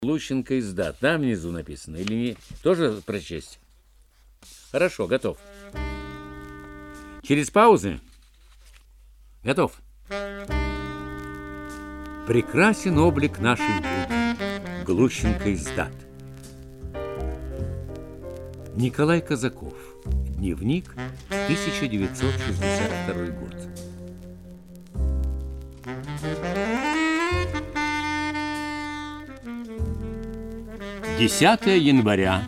Лущенко издат. Там внизу написано или не? Тоже прочесть? Хорошо, готов. Через паузы? Готов. Прекрасен облик нашей Волги, Глущенко издат. Николай Казаков. Дневник, 1962 год. Десятое января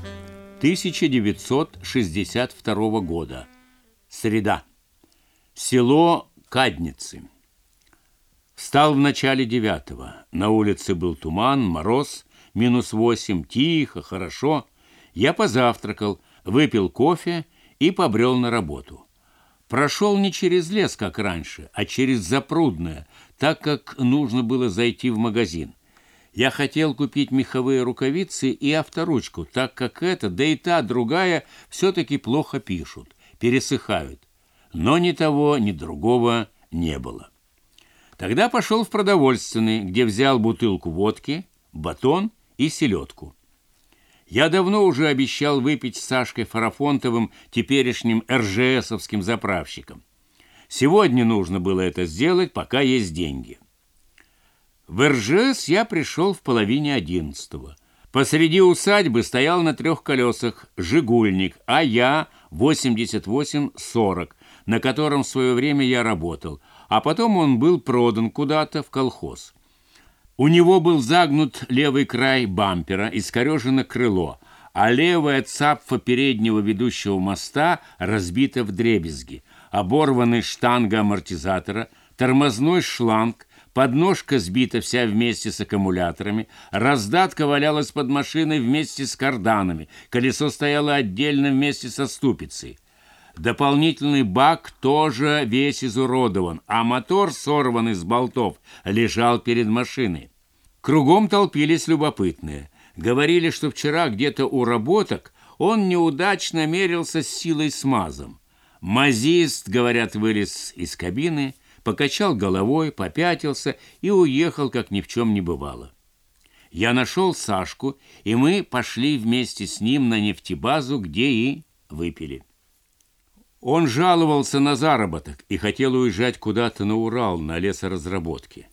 1962 года. Среда. Село Кадницы. Встал в начале 9-го. На улице был туман, мороз, -8, тихо, хорошо. Я позавтракал, выпил кофе и побрел на работу. Прошел не через лес, как раньше, а через Запрудное, так как нужно было зайти в магазин. Я хотел купить меховые рукавицы и авторучку, так как эта, да и та другая, все-таки плохо пишут, пересыхают. Но ни того, ни другого не было. Тогда пошел в продовольственный, где взял бутылку водки, батон и селедку. Я давно уже обещал выпить с Сашкой Фарафонтовым, теперешним РЖСовским заправщиком. Сегодня нужно было это сделать, пока есть деньги. В РЖС я пришел в половине 11-го. Посреди усадьбы стоял на 3 колесах «Жигульник», а я 88-40, на котором в свое время я работал, а потом он был продан куда-то в колхоз. У него был загнут левый край бампера, искорежено крыло, а левая цапфа переднего ведущего моста разбита вдребезги, оборваны штанга амортизатора, тормозной шланг, подножка сбита вся вместе с аккумуляторами, раздатка валялась под машиной вместе с карданами, колесо стояло отдельно вместе со ступицей. Дополнительный бак тоже весь изуродован, а мотор, сорванный с болтов, лежал перед машиной. Кругом толпились любопытные. Говорили, что вчера где-то у работок он неудачно мерился с силой смазом. Мазист, говорят, вылез из кабины, покачал головой, попятился и уехал, как ни в чем не бывало. Я нашел Сашку, и мы пошли вместе с ним на нефтебазу, где и выпили. Он жаловался на заработок и хотел уезжать куда-то на Урал, на лесоразработки.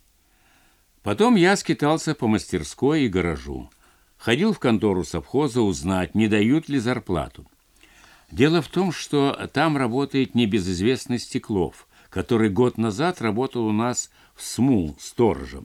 Потом я скитался по мастерской и гаражу. Ходил в контору совхоза узнать, не дают ли зарплату. Дело в том, что там работает небезызвестный Стеклов, который год назад работал у нас в СМУ сторожем.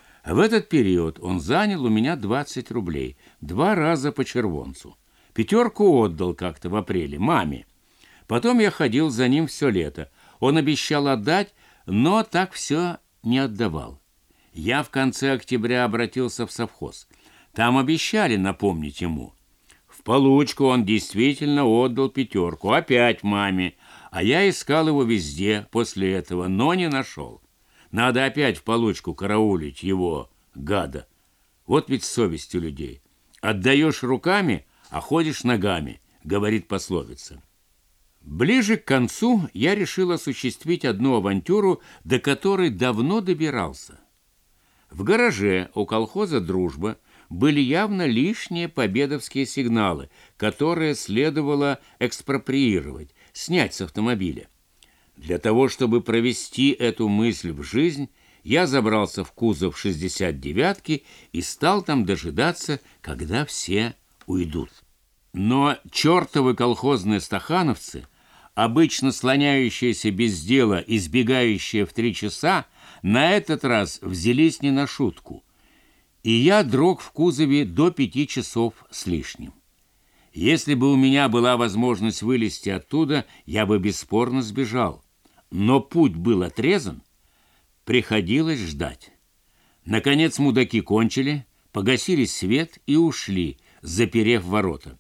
В этот период он занял у меня 20 рублей, 2 раза по червонцу. 5 отдал как-то в апреле маме. Потом я ходил за ним все лето. Он обещал отдать, но так все не отдавал. Я в конце октября обратился в совхоз. Там обещали напомнить ему. В получку он действительно отдал 5, опять маме. А я искал его везде после этого, но не нашел. Надо опять в получку караулить его, гада. Вот ведь совесть у людей. Отдаешь руками, а ходишь ногами, говорит пословица. Ближе к концу я решил осуществить одну авантюру, до которой давно добирался. В гараже у колхоза «Дружба» были явно лишние победовские сигналы, которые следовало экспроприировать, снять с автомобиля. Для того, чтобы провести эту мысль в жизнь, я забрался в кузов 69-ки и стал там дожидаться, когда все уйдут. Но чертовы колхозные стахановцы, обычно слоняющиеся без дела и сбегающие в 3 часа, на этот раз взялись не на шутку. И я дрог в кузове до 5 часов с лишним. Если бы у меня была возможность вылезти оттуда, я бы бесспорно сбежал. Но путь был отрезан, приходилось ждать. Наконец мудаки кончили, погасили свет и ушли, заперев ворота.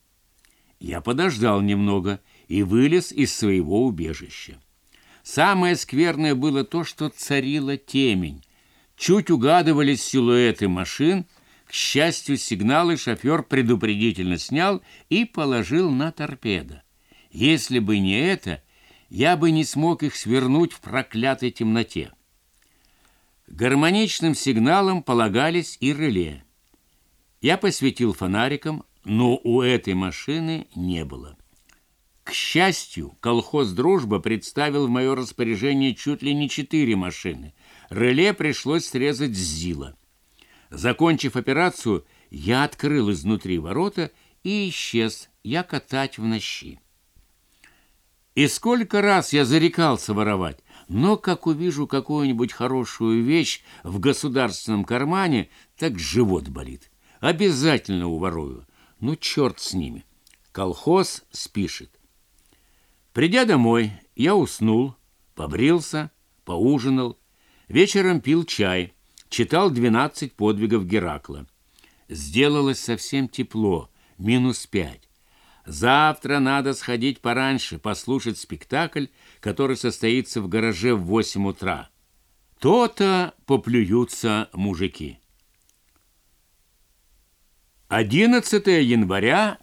Я подождал немного и вылез из своего убежища. Самое скверное было то, что царила темень. Чуть угадывались силуэты машин. К счастью, сигналы шофер предупредительно снял и положил на торпедо. Если бы не это, я бы не смог их свернуть в проклятой темноте. Гармоничным сигналом полагались и реле. Я посветил фонариком, но у этой машины не было. К счастью, колхоз «Дружба» представил в мое распоряжение чуть ли не 4 машины. Реле пришлось срезать с ЗИЛа. Закончив операцию, я открыл изнутри ворота и исчез, я катать в нощи. И сколько раз я зарекался воровать, но как увижу какую-нибудь хорошую вещь в государственном кармане, так живот болит. Обязательно уворую. Ну, черт с ними. Колхоз спишет. Придя домой, я уснул, побрился, поужинал, вечером пил чай, читал 12 подвигов Геракла. Сделалось совсем тепло, -5. Завтра надо сходить пораньше, послушать спектакль, который состоится в гараже в 8 утра. То-то поплюются мужики. 11 января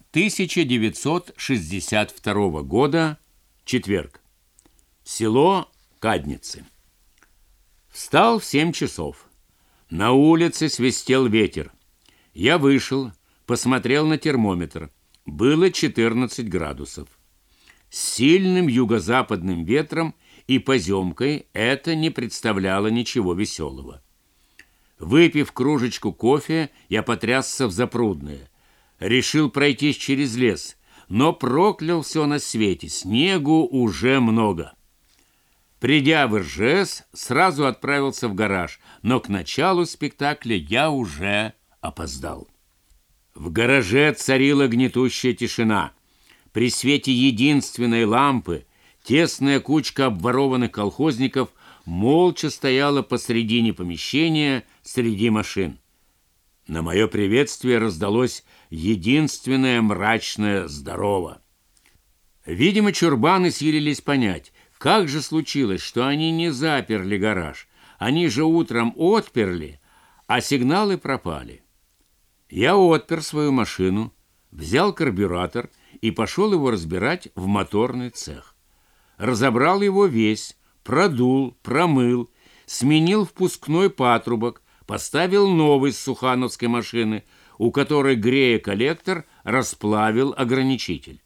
1962 года, четверг. Село Кадницы. Встал в 7 часов. На улице свистел ветер. Я вышел, посмотрел на термометр. Было 14 градусов. С сильным юго-западным ветром и поземкой это не представляло ничего веселого. Выпив кружечку кофе, я потрясся в Запрудное. Решил пройтись через лес, но проклял все на свете. Снегу уже много. Придя в РЖС, сразу отправился в гараж, но к началу спектакля я уже опоздал. В гараже царила гнетущая тишина. При свете единственной лампы тесная кучка обворованных колхозников молча стояла посредине помещения среди машин. На мое приветствие раздалось единственное мрачное «здорово». Видимо, чурбаны силились понять, как же случилось, что они не заперли гараж. Они же утром отперли, а сигналы пропали. Я отпер свою машину, взял карбюратор и пошел его разбирать в моторный цех. Разобрал его весь, продул, промыл, сменил впускной патрубок, поставил новый с сухановской машины, у которой, грея коллектор, расплавил ограничитель.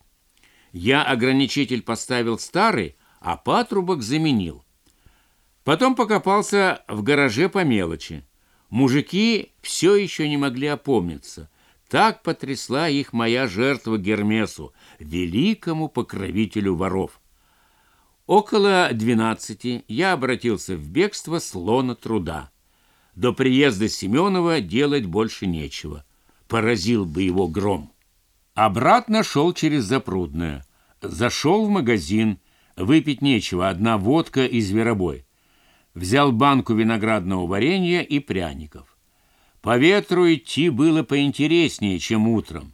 Я ограничитель поставил старый, а патрубок заменил. Потом покопался в гараже по мелочи. Мужики все еще не могли опомниться. Так потрясла их моя жертва Гермесу, великому покровителю воров. Около 12 я обратился в бегство с лона труда. До приезда Семенова делать больше нечего. Поразил бы его гром. Обратно шел через Запрудное. Зашел в магазин. Выпить нечего, одна водка и зверобой. Взял банку виноградного варенья и пряников. По ветру идти было поинтереснее, чем утром.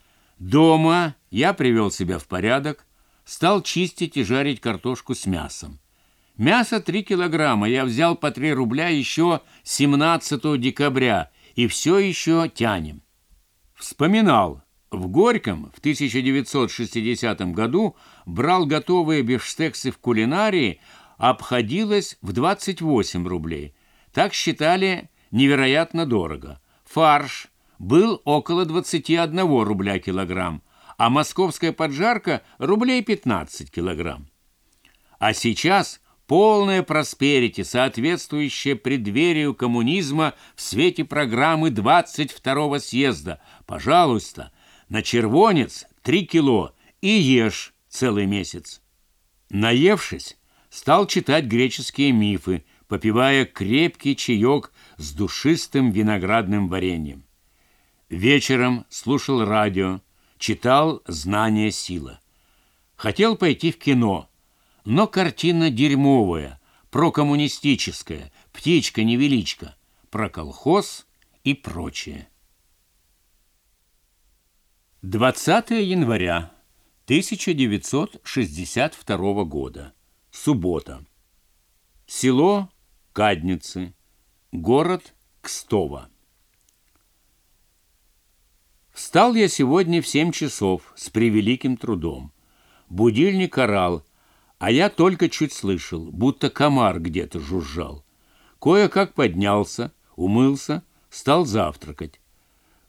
Дома я привел себя в порядок, стал чистить и жарить картошку с мясом. Мясо 3 килограмма, я взял по 3 рубля еще 17 декабря, и все еще тянем. Вспоминал, в Горьком в 1960 году брал готовые бифштексы в кулинарии, обходилось в 28 рублей. Так считали невероятно дорого. Фарш был около 21 рубля килограмм, а московская поджарка рублей 15 килограмм. А сейчас полное просперити, соответствующее преддверию коммунизма в свете программы 22-го съезда. Пожалуйста, на червонец 3 кило и ешь целый месяц. Наевшись, стал читать греческие мифы, попивая крепкий чаек с душистым виноградным вареньем. Вечером слушал радио, читал «Знание – сила». Хотел пойти в кино, но картина дерьмовая, прокоммунистическая, птичка-невеличка, про колхоз и прочее. 20 января 1962 года. Суббота. Село Кадницы, город Кстово. Встал я сегодня в 7 часов с превеликим трудом. Будильник орал, а я только чуть слышал, будто комар где-то жужжал. Кое-как поднялся, умылся, стал завтракать.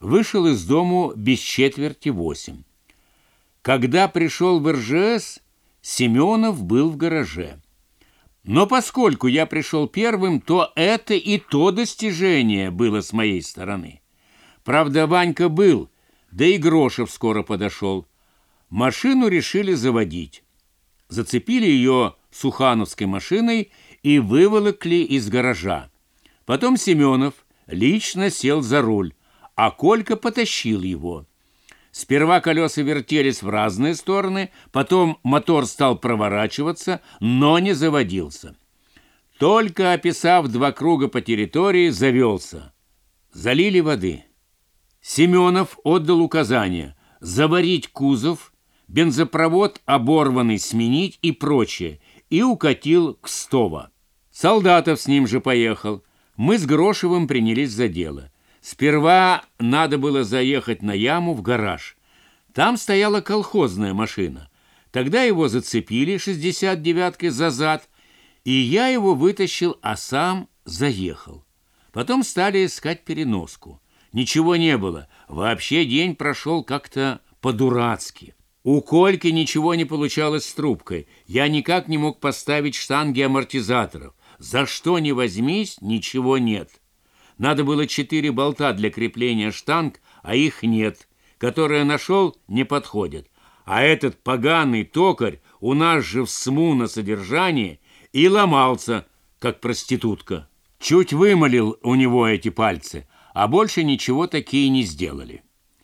Вышел из дому без 7:45. Когда пришел в РЖС, Семенов был в гараже. Но поскольку я пришел первым, то это и то достижение было с моей стороны. Правда, Ванька был, да и Грошев скоро подошел. Машину решили заводить. Зацепили ее сухановской машиной и выволокли из гаража. Потом Семенов лично сел за руль, а Колька потащил его. Сперва колеса вертелись в разные стороны, потом мотор стал проворачиваться, но не заводился. Только описав 2 круга по территории, завелся. Залили воды. Семенов отдал указание заварить кузов, бензопровод оборванный сменить и прочее, и укатил к Кстово. Солдатов с ним же поехал. Мы с Грошевым принялись за дело. Сперва надо было заехать на яму в гараж. Там стояла колхозная машина. Тогда его зацепили 69-кой за зад, и я его вытащил, а сам заехал. Потом стали искать переноску. Ничего не было. Вообще день прошел как-то по-дурацки. У Кольки ничего не получалось с трубкой. Я никак не мог поставить штанги амортизаторов. За что ни возьмись, ничего нет. Надо было 4 болта для крепления штанг, а их нет. Которые нашел, не подходят. А этот поганый токарь у нас же в СМУ на содержании и ломался, как проститутка. Чуть вымолил у него эти пальцы, а больше ничего такие не сделали.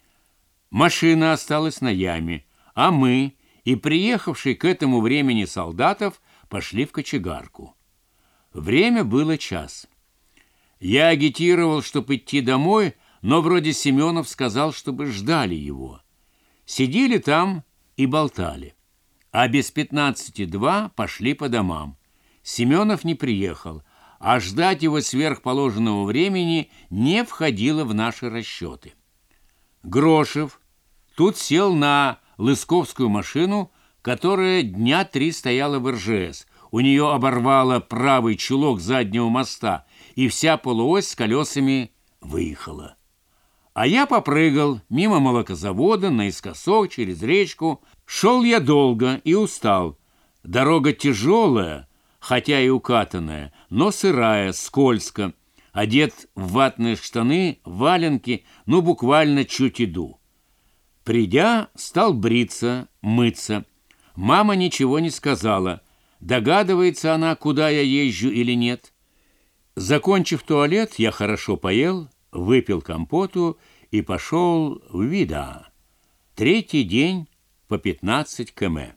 Машина осталась на яме, а мы и приехавший к этому времени солдатов пошли в кочегарку. Время было 1. Я агитировал, чтобы идти домой, но вроде Семенов сказал, чтобы ждали его. Сидели там и болтали. А без 15:02 пошли по домам. Семенов не приехал, а ждать его сверхположенного времени не входило в наши расчеты. Грошев тут сел на лысковскую машину, которая 3 дня стояла в РЖС. У нее оборвало правый чулок заднего моста, и вся полуось с колесами выехала. А я попрыгал мимо молокозавода, наискосок, через речку. Шел я долго и устал. Дорога тяжелая, хотя и укатанная, но сырая, скользко. Одет в ватные штаны, валенки, буквально чуть иду. Придя, стал бриться, мыться. Мама ничего не сказала. Догадывается она, куда я езжу или нет. Закончив туалет, я хорошо поел, выпил компоту и пошел в Вида. 3-й день по 15 км.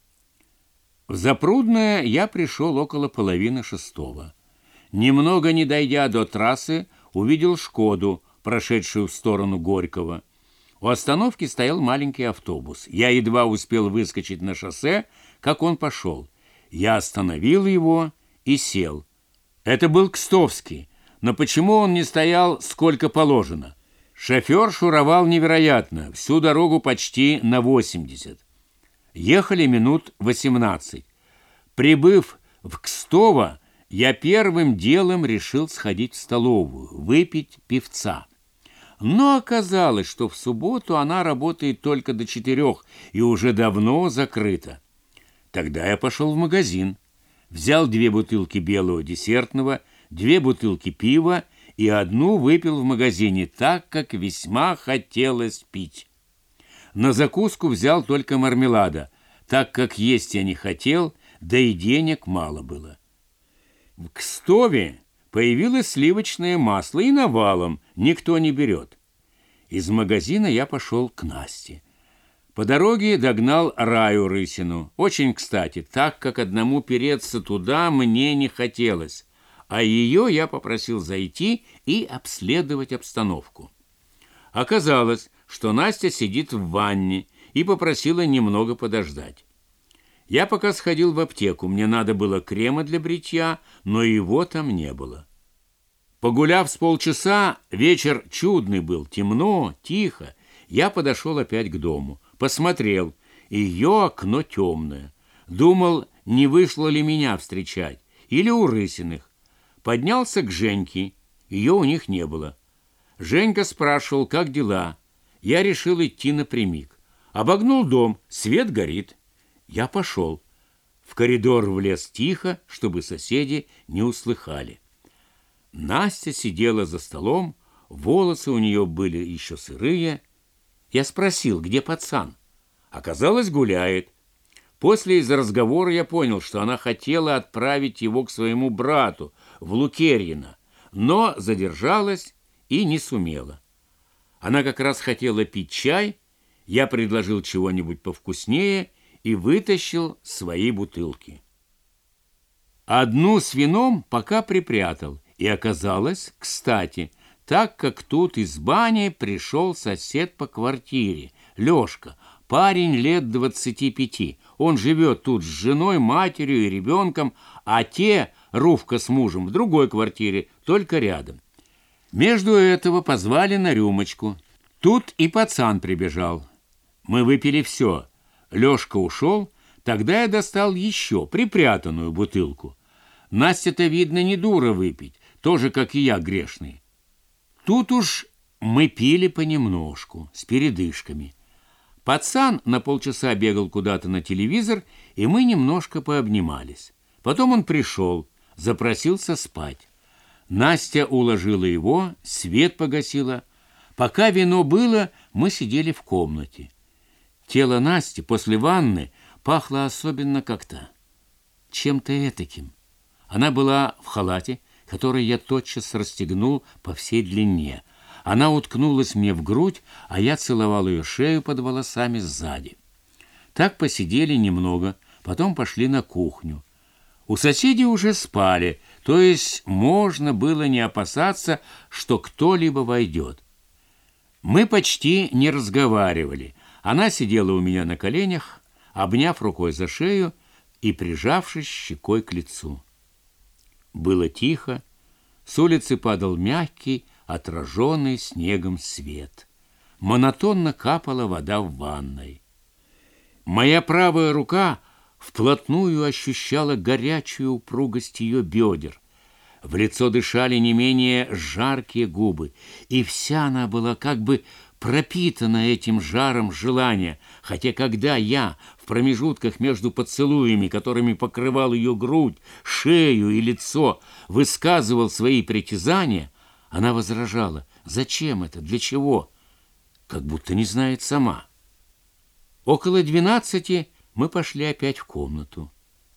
В Запрудное я пришел около 5:30. Немного не дойдя до трассы, увидел «Шкоду», прошедшую в сторону Горького. У остановки стоял маленький автобус. Я едва успел выскочить на шоссе, как он пошел. Я остановил его и сел. Это был Кстовский, но почему он не стоял сколько положено? Шофер шуровал невероятно, всю дорогу почти на 80. Ехали минут 18. Прибыв в Кстово, я первым делом решил сходить в столовую, выпить пивца. Но оказалось, что в субботу она работает только до 4 и уже давно закрыта. Тогда я пошел в магазин, взял 2 бутылки белого десертного, 2 бутылки пива и 1 выпил в магазине, так как весьма хотелось пить. На закуску взял только мармелада, так как есть я не хотел, да и денег мало было. В Кстове появилось сливочное масло, и навалом никто не берет. Из магазина я пошел к Насте. По дороге догнал Раю Рысину. Очень кстати, так как одному переться туда мне не хотелось, а ее я попросил зайти и обследовать обстановку. Оказалось, что Настя сидит в ванне и попросила немного подождать. Я пока сходил в аптеку, мне надо было крема для бритья, но его там не было. Погуляв с полчаса, вечер чудный был, темно, тихо. Я подошел опять к дому, посмотрел, ее окно темное. Думал, не вышло ли меня встречать, или у Рысиных. Поднялся к Женьке, ее у них не было. Женька спрашивал, как дела. Я решил идти напрямик. Обогнул дом, свет горит. Я пошел. В коридор влез тихо, чтобы соседи не услыхали. Настя сидела за столом, волосы у нее были еще сырые. Я спросил, где пацан. Оказалось, гуляет. После из разговора я понял, что она хотела отправить его к своему брату в Лукерьино, но задержалась и не сумела. Она как раз хотела пить чай, я предложил чего-нибудь повкуснее и вытащил свои бутылки. Одну с вином пока припрятал, и оказалось, кстати, так как тут из бани пришел сосед по квартире, Лешка, парень лет 25. Он живет тут с женой, матерью и ребенком, а те, Руфка с мужем, в другой квартире, только рядом. Между этого позвали на рюмочку. Тут и пацан прибежал. Мы выпили все. Лешка ушел, тогда я достал еще припрятанную бутылку. Настя-то, видно, не дура выпить, тоже, как и я, грешный. Тут уж мы пили понемножку, с передышками. Пацан на полчаса бегал куда-то на телевизор, и мы немножко пообнимались. Потом он пришел, запросился спать. Настя уложила его, свет погасила. Пока вино было, мы сидели в комнате. Тело Насти после ванны пахло особенно как-то чем-то этаким. Она была в халате, который я тотчас расстегнул по всей длине. Она уткнулась мне в грудь, а я целовал ее шею под волосами сзади. Так посидели немного, потом пошли на кухню. У соседей уже спали, то есть можно было не опасаться, что кто-либо войдет. Мы почти не разговаривали. Она сидела у меня на коленях, обняв рукой за шею и прижавшись щекой к лицу. Было тихо, с улицы падал мягкий, отраженный снегом свет. Монотонно капала вода в ванной. Моя правая рука вплотную ощущала горячую упругость ее бедер. В лицо дышали не менее жаркие губы, и вся она была как бы пропитана этим жаром желания, хотя когда я в промежутках между поцелуями, которыми покрывал ее грудь, шею и лицо, высказывал свои притязания, она возражала: «Зачем это? Для чего?» Как будто не знает сама. Около 12 мы пошли опять в комнату.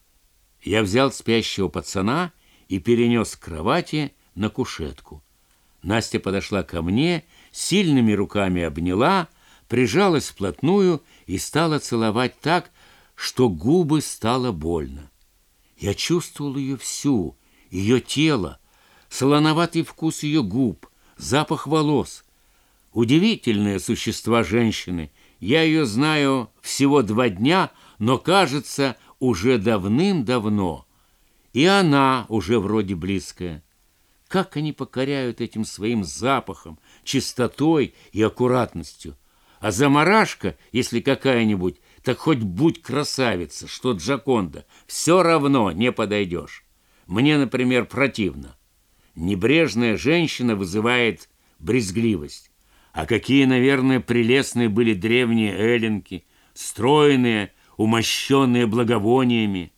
Я взял спящего пацана и перенес к кровати на кушетку. Настя подошла ко мне, сильными руками обняла, прижалась вплотную и стала целовать так, что губы стало больно. Я чувствовал ее всю, ее тело, солоноватый вкус ее губ, запах волос. Удивительные существа женщины. Я ее знаю всего 2 дня, но, кажется, уже давным-давно. И она уже вроде близкая. Как они покоряют этим своим запахом, чистотой и аккуратностью. А замарашка, если какая-нибудь, так хоть будь красавица, что Джоконда, все равно не подойдешь. Мне, например, противно. Небрежная женщина вызывает брезгливость. А какие, наверное, прелестные были древние эллинки, стройные, умощенные благовониями.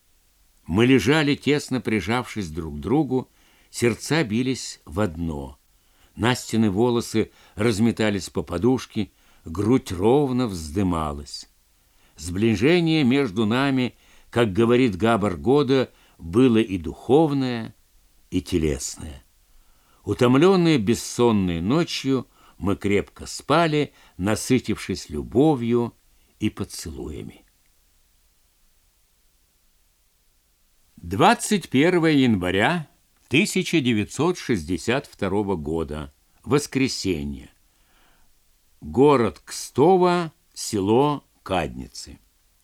Мы лежали, тесно прижавшись друг к другу, сердца бились в одно. Настины волосы разметались по подушке, грудь ровно вздымалась. Сближение между нами, как говорит Габор Года, было и духовное, и телесное. Утомленные бессонной ночью, мы крепко спали, насытившись любовью и поцелуями. 21 января 1962 года. Воскресенье. Город Кстово, село Кадницы.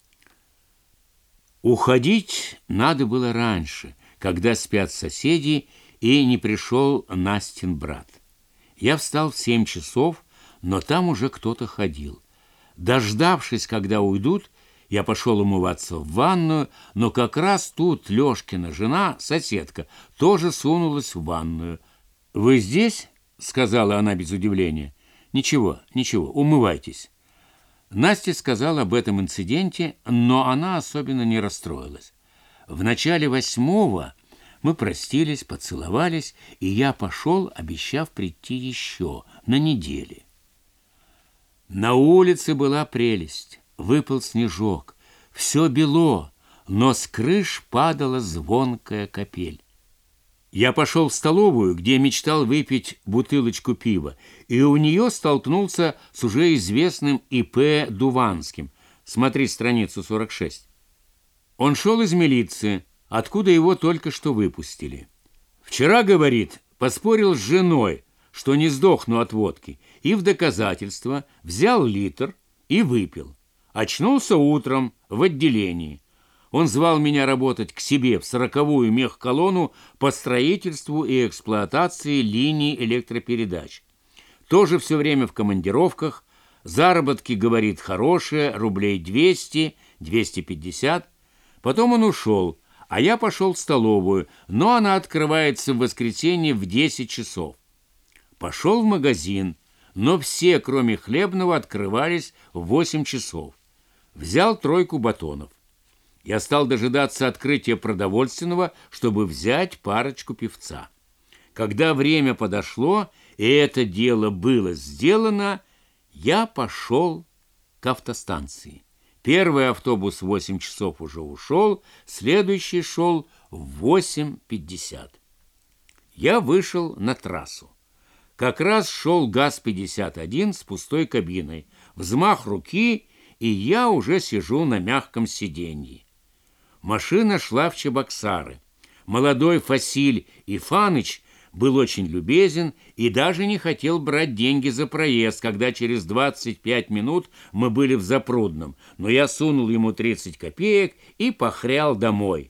Уходить надо было раньше, когда спят соседи, и не пришел Настин брат. Я встал в 7 часов, но там уже кто-то ходил. Дождавшись, когда уйдут, я пошел умываться в ванную, но как раз тут Лешкина жена, соседка, тоже сунулась в ванную. «Вы здесь?» — сказала она без удивления. «Ничего, ничего, умывайтесь». Настя сказала об этом инциденте, но она особенно не расстроилась. В начале 8-го мы простились, поцеловались, и я пошел, обещав прийти еще на неделе. На улице была прелесть, выпал снежок, все бело, но с крыш падала звонкая капель. Я пошел в столовую, где мечтал выпить бутылочку пива, и у нее столкнулся с уже известным И.П. Дуванским. Смотри страницу 46. Он шел из милиции, откуда его только что выпустили. Вчера, говорит, поспорил с женой, что не сдохну от водки, и в доказательство взял литр и выпил. Очнулся утром в отделении. Он звал меня работать к себе в 40-ю мехколонну по строительству и эксплуатации линий электропередач. Тоже все время в командировках. Заработки, говорит, хорошие, рублей 200, 250. Потом он ушел, а я пошел в столовую, но она открывается в воскресенье в 10 часов. Пошел в магазин, но все, кроме хлебного, открывались в 8 часов. Взял 3 батонов. Я стал дожидаться открытия продовольственного, чтобы взять парочку пивца. Когда время подошло, и это дело было сделано, я пошел к автостанции. Первый автобус в 8 часов уже ушел, следующий шел в 8:50. Я вышел на трассу. Как раз шел ГАЗ-51 с пустой кабиной. Взмах руки, и я уже сижу на мягком сиденье. Машина шла в Чебоксары. Молодой Фасиль Ифаныч был очень любезен и даже не хотел брать деньги за проезд, когда через 25 минут мы были в Запрудном, но я сунул ему 30 копеек и похрял домой.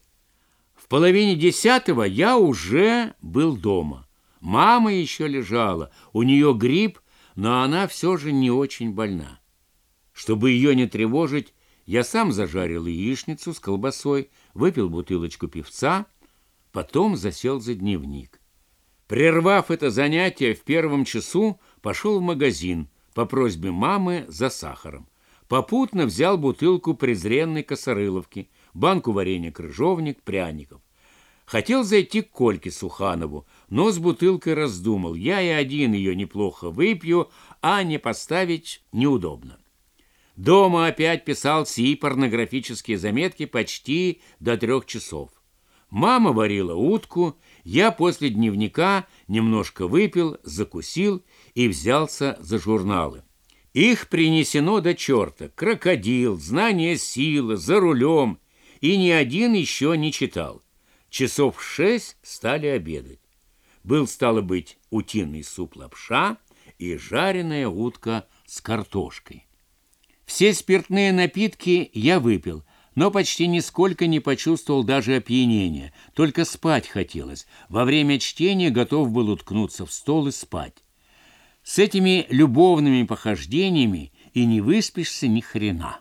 В 9:30 я уже был дома. Мама еще лежала, у нее грипп, но она все же не очень больна. Чтобы ее не тревожить, я сам зажарил яичницу с колбасой, выпил бутылочку пивца, потом засел за дневник. Прервав это занятие в 1 часу, пошел в магазин по просьбе мамы за сахаром. Попутно взял бутылку презренной Косорыловки, банку варенья крыжовник, пряников. Хотел зайти к Кольке Суханову, но с бутылкой раздумал. Я и один ее неплохо выпью, а не поставить неудобно. Дома опять писал сии порнографические заметки почти до 3 часов. Мама варила утку, я после дневника немножко выпил, закусил и взялся за журналы. Их принесено до черта. «Крокодил», «Знание силы», «За рулем». И ни один еще не читал. Часов в 6 стали обедать. Был, стало быть, утиный суп-лапша и жареная утка с картошкой. Все спиртные напитки я выпил, но почти нисколько не почувствовал даже опьянения, только спать хотелось. Во время чтения готов был уткнуться в стол и спать. С этими любовными похождениями и не выспишься ни хрена.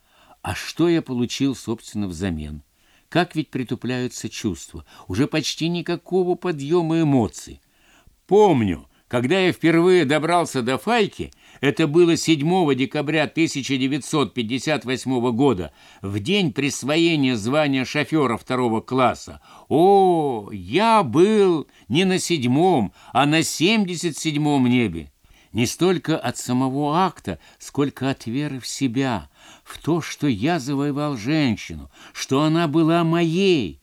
А что я получил, собственно, взамен? Как ведь притупляются чувства, уже почти никакого подъема эмоций. Помню, когда я впервые добрался до Файки, это было 7 декабря 1958 года, в день присвоения звания шофера 2 класса. О, я был не на 7-м, а на 77-м небе. Не столько от самого акта, сколько от веры в себя, в то, что я завоевал женщину, что она была моей.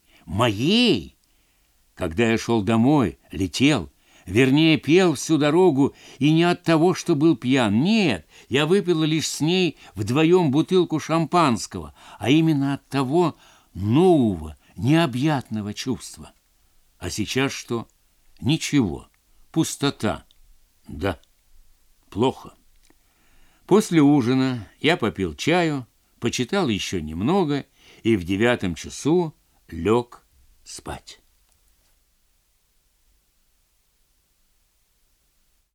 Когда я шел домой, летел, вернее, пел всю дорогу, и не от того, что был пьян. Нет, я выпил лишь с ней вдвоем бутылку шампанского, а именно от того нового, необъятного чувства. А сейчас что? Ничего, пустота. Да, плохо. После ужина я попил чаю, почитал еще немного и в 9 часу лег спать.